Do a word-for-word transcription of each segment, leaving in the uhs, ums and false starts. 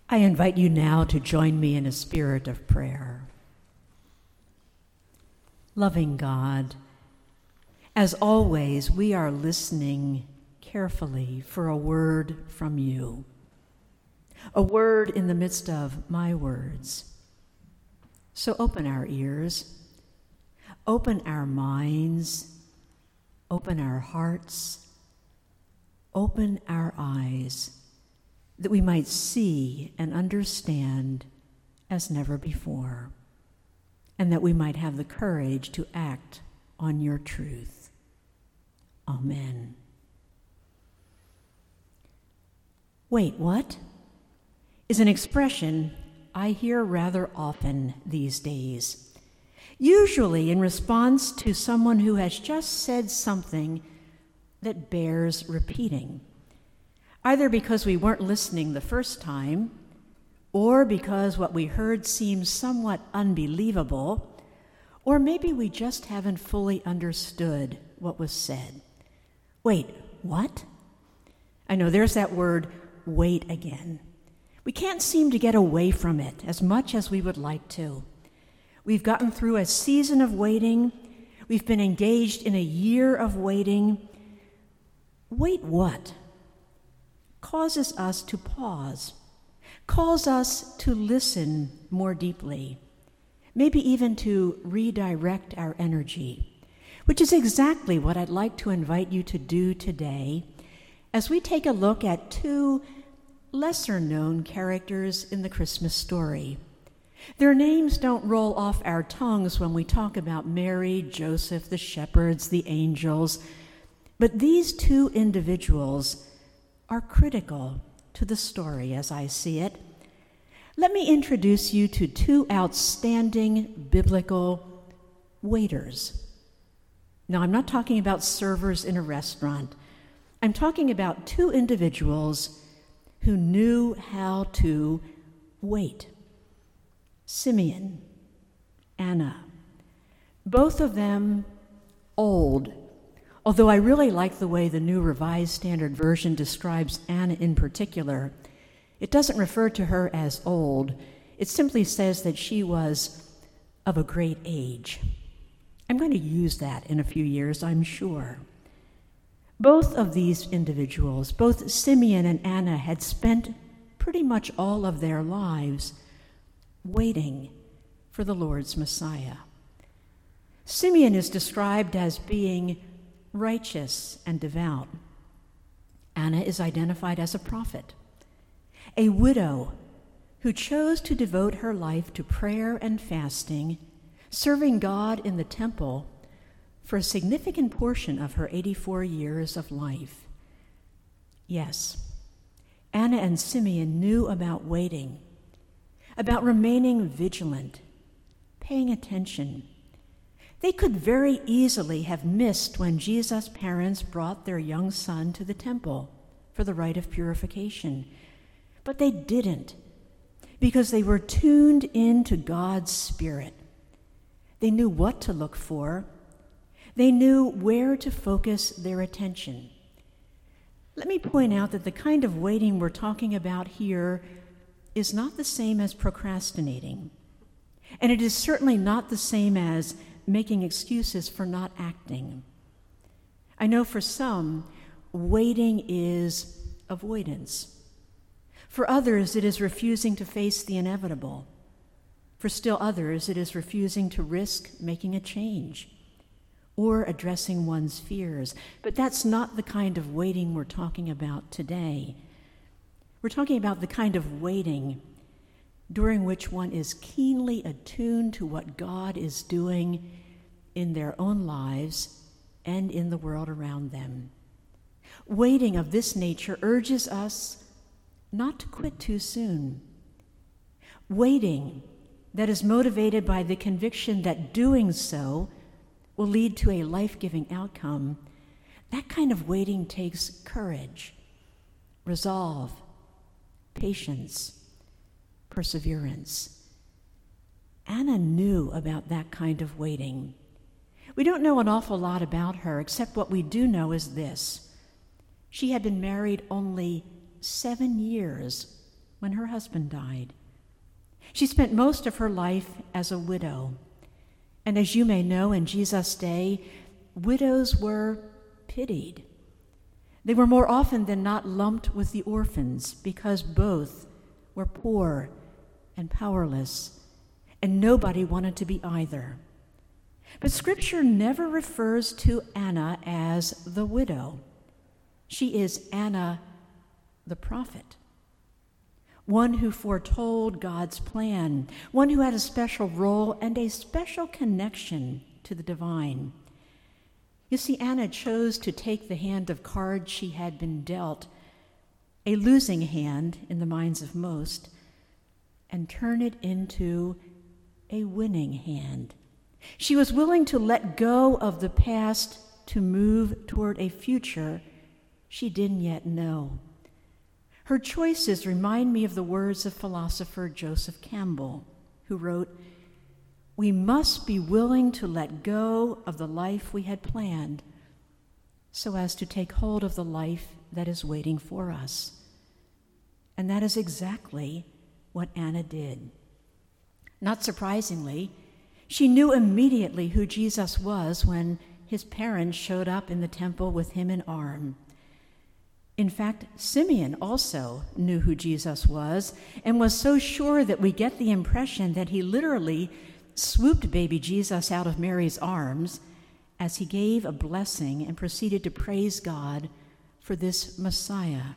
I invite you now to join me in a spirit of prayer. Loving God, as always, we are listening carefully for a word from you, a word in the midst of my words. So open our ears, open our minds, open our hearts, open our eyes, that we might see and understand as never before, and that we might have the courage to act on your truth. Amen. Wait, what? Is an expression I hear rather often these days, usually in response to someone who has just said something that bears repeating, either because we weren't listening the first time, or because what we heard seems somewhat unbelievable, or maybe we just haven't fully understood what was said. Wait, what? I know there's that word, wait again. We can't seem to get away from it as much as we would like to. We've gotten through a season of waiting. We've been engaged in a year of waiting. Wait what? Causes us to pause, calls us to listen more deeply, maybe even to redirect our energy, which is exactly what I'd like to invite you to do today as we take a look at two lesser-known characters in the Christmas story. Their names don't roll off our tongues when we talk about Mary, Joseph, the shepherds, the angels, but these two individuals are critical to the story as I see it. Let me introduce you to two outstanding biblical waiters. Now, I'm not talking about servers in a restaurant. I'm talking about two individuals who knew how to wait. Simeon, Anna, both of them old. Although I really like the way the New Revised Standard Version describes Anna in particular, it doesn't refer to her as old. It simply says that she was of a great age. I'm going to use that in a few years, I'm sure. Both of these individuals, both Simeon and Anna, had spent pretty much all of their lives waiting for the Lord's Messiah. Simeon is described as being righteous and devout. Anna is identified as a prophet, a widow who chose to devote her life to prayer and fasting, serving God in the temple for a significant portion of her eighty-four years of life. Yes, Anna and Simeon knew about waiting, about remaining vigilant, paying attention. They could very easily have missed when Jesus' parents brought their young son to the temple for the rite of purification. But they didn't, because they were tuned into God's Spirit. They knew what to look for. They knew where to focus their attention. Let me point out that the kind of waiting we're talking about here is not the same as procrastinating. And it is certainly not the same as making excuses for not acting. I know for some, waiting is avoidance. For others, it is refusing to face the inevitable. For still others, it is refusing to risk making a change or addressing one's fears. But that's not the kind of waiting we're talking about today. We're talking about the kind of waiting during which one is keenly attuned to what God is doing in their own lives and in the world around them. Waiting of this nature urges us not to quit too soon. Waiting that is motivated by the conviction that doing so will lead to a life-giving outcome, that kind of waiting takes courage, resolve, patience, perseverance. Anna knew about that kind of waiting. We don't know an awful lot about her, except what we do know is this. She had been married only seven years when her husband died. She spent most of her life as a widow. And as you may know, in Jesus' day, widows were pitied. They were more often than not lumped with the orphans because both were poor and powerless, and nobody wanted to be either. But Scripture never refers to Anna as the widow. She is Anna the prophet, one who foretold God's plan, one who had a special role and a special connection to the divine. You see, Anna chose to take the hand of cards she had been dealt, a losing hand in the minds of most, and turn it into a winning hand. She was willing to let go of the past to move toward a future she didn't yet know. Her choices remind me of the words of philosopher Joseph Campbell, who wrote, "We must be willing to let go of the life we had planned so as to take hold of the life that is waiting for us." And that is exactly what Anna did. Not surprisingly, she knew immediately who Jesus was when his parents showed up in the temple with him in arms. In fact, Simeon also knew who Jesus was and was so sure that we get the impression that he literally swooped baby Jesus out of Mary's arms as he gave a blessing and proceeded to praise God for this Messiah.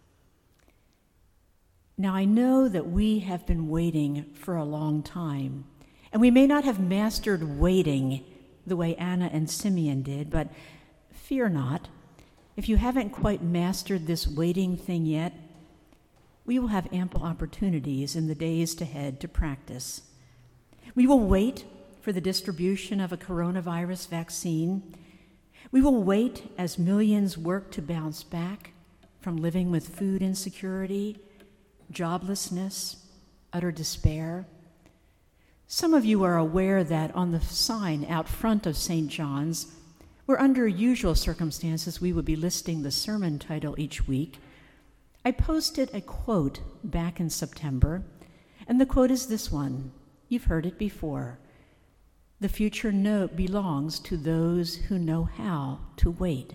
Now, I know that we have been waiting for a long time, and we may not have mastered waiting the way Anna and Simeon did, but fear not. If you haven't quite mastered this waiting thing yet, we will have ample opportunities in the days ahead to practice. We will wait for the distribution of a coronavirus vaccine. We will wait as millions work to bounce back from living with food insecurity, joblessness, utter despair. Some of you are aware that on the sign out front of Saint John's, where under usual circumstances we would be listing the sermon title each week, I posted a quote back in September, and the quote is this one. You've heard it before. The future no- belongs to those who know how to wait.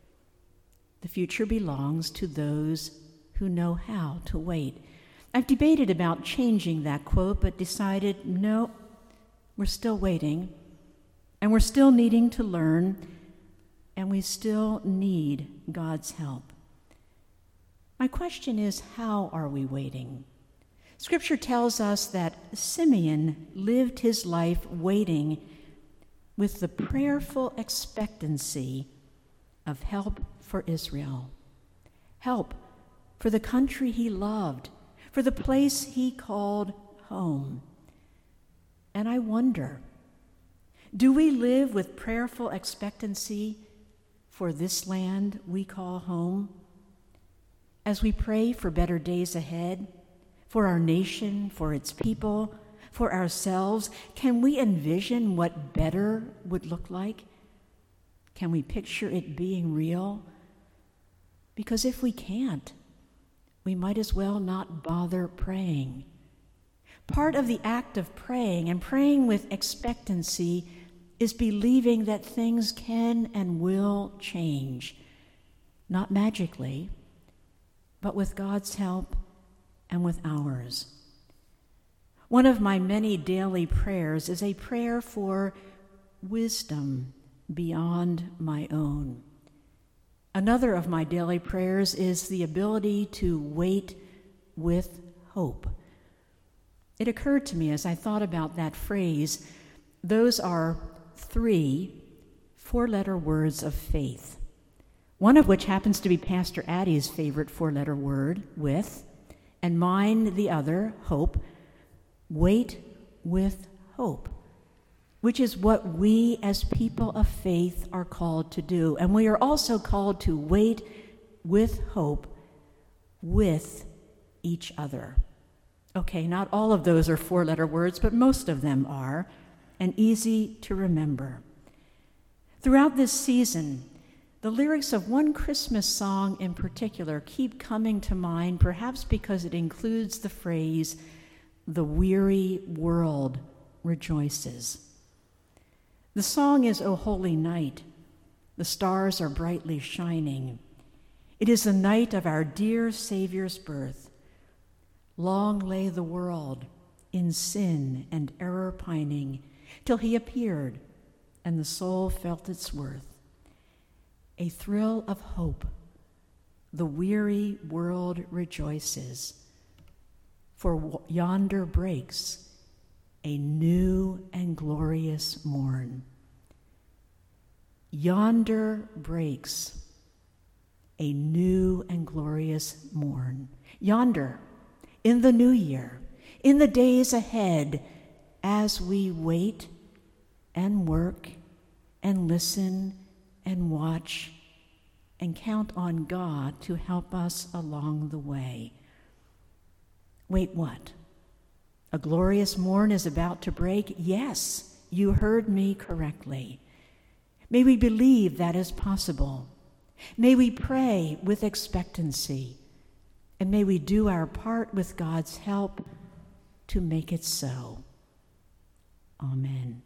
The future belongs to those who know how to wait. I've debated about changing that quote, but decided, no, we're still waiting, and we're still needing to learn, and we still need God's help. My question is, how are we waiting? Scripture tells us that Simeon lived his life waiting with the prayerful expectancy of help for Israel, help for the country he loved, for the place he called home. And I wonder, do we live with prayerful expectancy for this land we call home? As we pray for better days ahead, for our nation, for its people, for ourselves, can we envision what better would look like? Can we picture it being real? Because if we can't, we might as well not bother praying. Part of the act of praying and praying with expectancy is believing that things can and will change, not magically, but with God's help and with ours. One of my many daily prayers is a prayer for wisdom beyond my own. Another of my daily prayers is the ability to wait with hope. It occurred to me as I thought about that phrase, those are three four-letter words of faith, one of which happens to be Pastor Addie's favorite four-letter word, with, and mine the other, hope. Wait with hope, which is what we as people of faith are called to do. And we are also called to wait with hope with each other. Okay, not all of those are four-letter words, but most of them are, and easy to remember. Throughout this season, the The lyrics of one Christmas song in particular keep coming to mind, perhaps because it includes the phrase, "The weary world rejoices." The song is "O Holy Night." The stars are brightly shining. It is the night of our dear Savior's birth. Long lay the world in sin and error pining, till he appeared, and the soul felt its worth. A thrill of hope, the weary world rejoices, for yonder breaks a new and glorious morn. Yonder breaks a new and glorious morn. Yonder, in the new year, in the days ahead, as we wait and work and listen and watch and count on God to help us along the way. Wait, what? A glorious morn is about to break? Yes, you heard me correctly. May we believe that is possible. May we pray with expectancy, and may we do our part with God's help to make it so. Amen.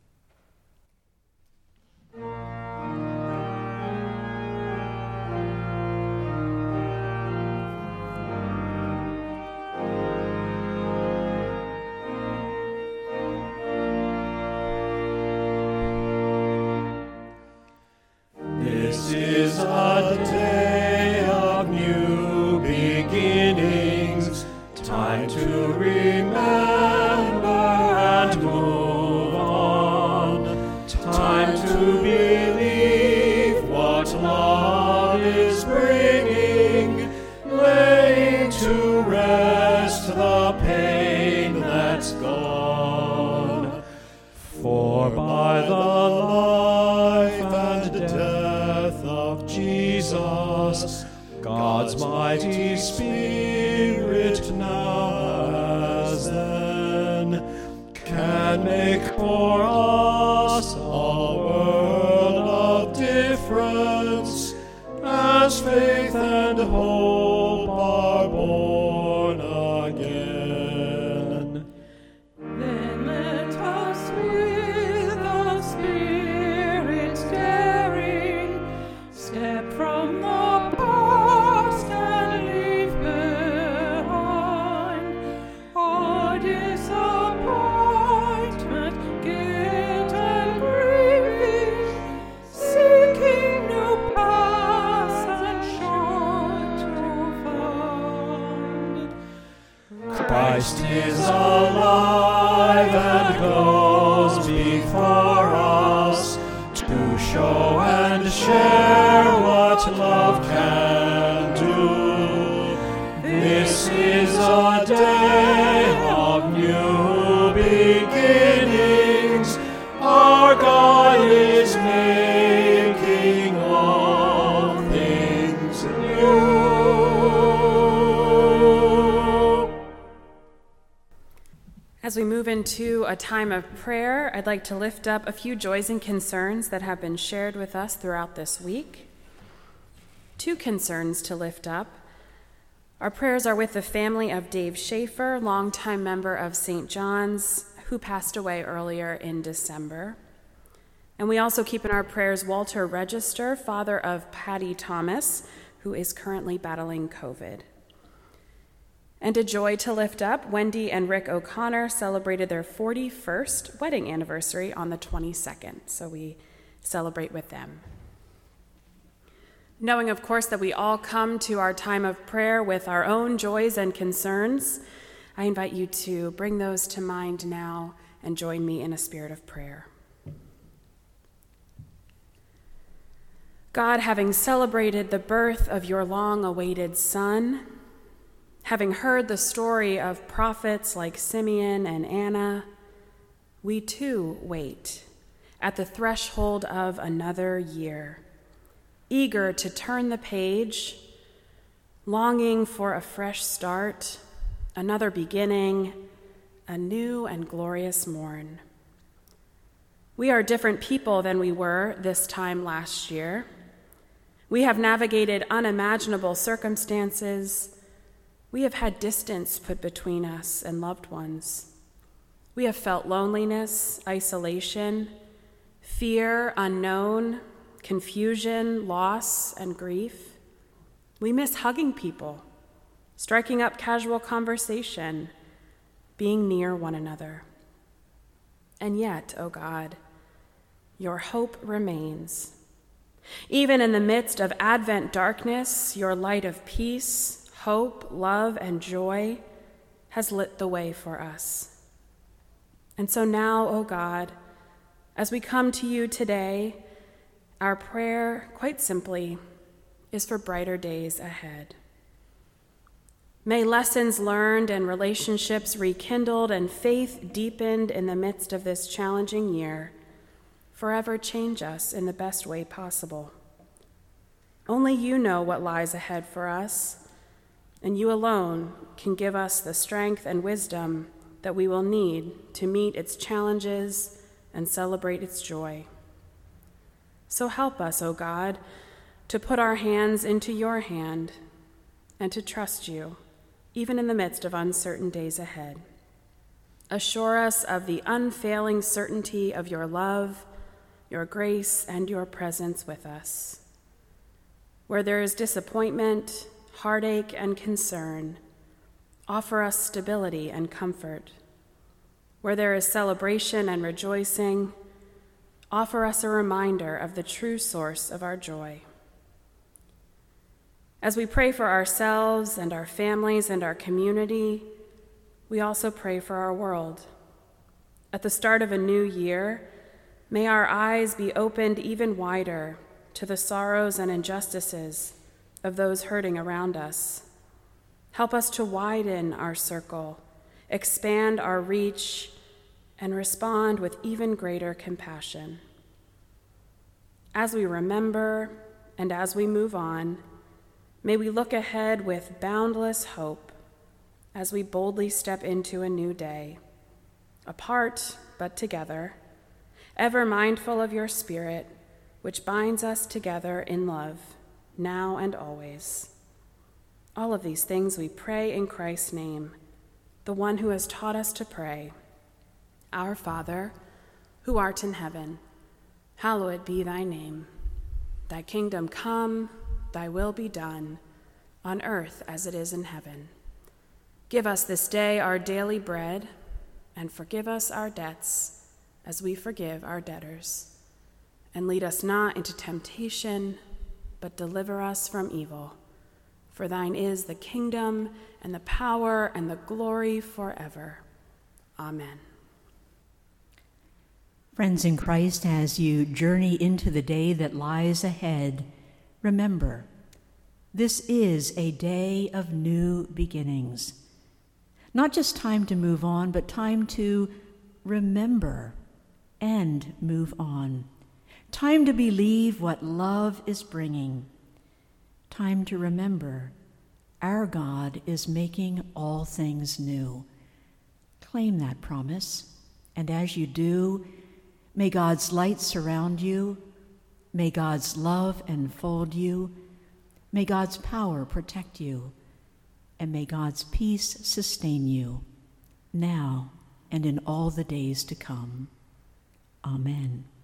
This is a day of new beginnings, time to remember and move on, time to believe what love is bringing, laying to rest the pain that's gone. For by the life and death of Jesus, God's mighty Spirit now as then can make for us a world of difference, as faith and hope are born again. Then let us with the Spirit daring step from the past and leave behind our disappointment, guilt, and grieving, seeking new paths and shore to find. Christ is alive and goes before us to show and share what love can do. This is a day of new beginnings. Our God is making all things new. As we move into a time of prayer, I'd like to lift up a few joys and concerns that have been shared with us throughout this week. Two concerns to lift up. Our prayers are with the family of Dave Schaefer, longtime member of Saint John's, who passed away earlier in December. And we also keep in our prayers Walter Register, father of Patty Thomas, who is currently battling COVID. And a joy to lift up, Wendy and Rick O'Connor celebrated their forty-first wedding anniversary on the twenty-second, so we celebrate with them. Knowing, of course, that we all come to our time of prayer with our own joys and concerns, I invite you to bring those to mind now and join me in a spirit of prayer. God, having celebrated the birth of your long-awaited Son, having heard the story of prophets like Simeon and Anna, we too wait at the threshold of another year, eager to turn the page, longing for a fresh start, another beginning, a new and glorious morn. We are different people than we were this time last year. We have navigated unimaginable circumstances. We have had distance put between us and loved ones. We have felt loneliness, isolation, fear, unknown, confusion, loss, and grief. We miss hugging people, striking up casual conversation, being near one another. And yet, O God, your hope remains. Even in the midst of Advent darkness, your light of peace, hope, love, and joy has lit the way for us. And so now, O God, as we come to you today, our prayer, quite simply, is for brighter days ahead. May lessons learned and relationships rekindled and faith deepened in the midst of this challenging year forever change us in the best way possible. Only you know what lies ahead for us, and you alone can give us the strength and wisdom that we will need to meet its challenges and celebrate its joy. So help us, O God, to put our hands into your hand and to trust you, even in the midst of uncertain days ahead. Assure us of the unfailing certainty of your love, your grace, and your presence with us. Where there is disappointment, heartache, and concern, offer us stability and comfort. Where there is celebration and rejoicing, offer us a reminder of the true source of our joy. As we pray for ourselves and our families and our community, we also pray for our world. At the start of a new year, may our eyes be opened even wider to the sorrows and injustices of those hurting around us. Help us to widen our circle, expand our reach, and respond with even greater compassion. As we remember and as we move on, may we look ahead with boundless hope as we boldly step into a new day, apart but together, ever mindful of your Spirit, which binds us together in love, now and always. All of these things we pray in Christ's name, the one who has taught us to pray. Our Father, who art in heaven, hallowed be thy name. Thy kingdom come, thy will be done, on earth as it is in heaven. Give us this day our daily bread, and forgive us our debts as we forgive our debtors. And lead us not into temptation, but deliver us from evil. For thine is the kingdom and the power and the glory forever. Amen. Friends in Christ, as you journey into the day that lies ahead, remember, this is a day of new beginnings. Not just time to move on, but time to remember and move on. Time to believe what love is bringing. Time to remember our God is making all things new. Claim that promise, and as you do, may God's light surround you. May God's love enfold you. May God's power protect you. And may God's peace sustain you, now and in all the days to come. Amen.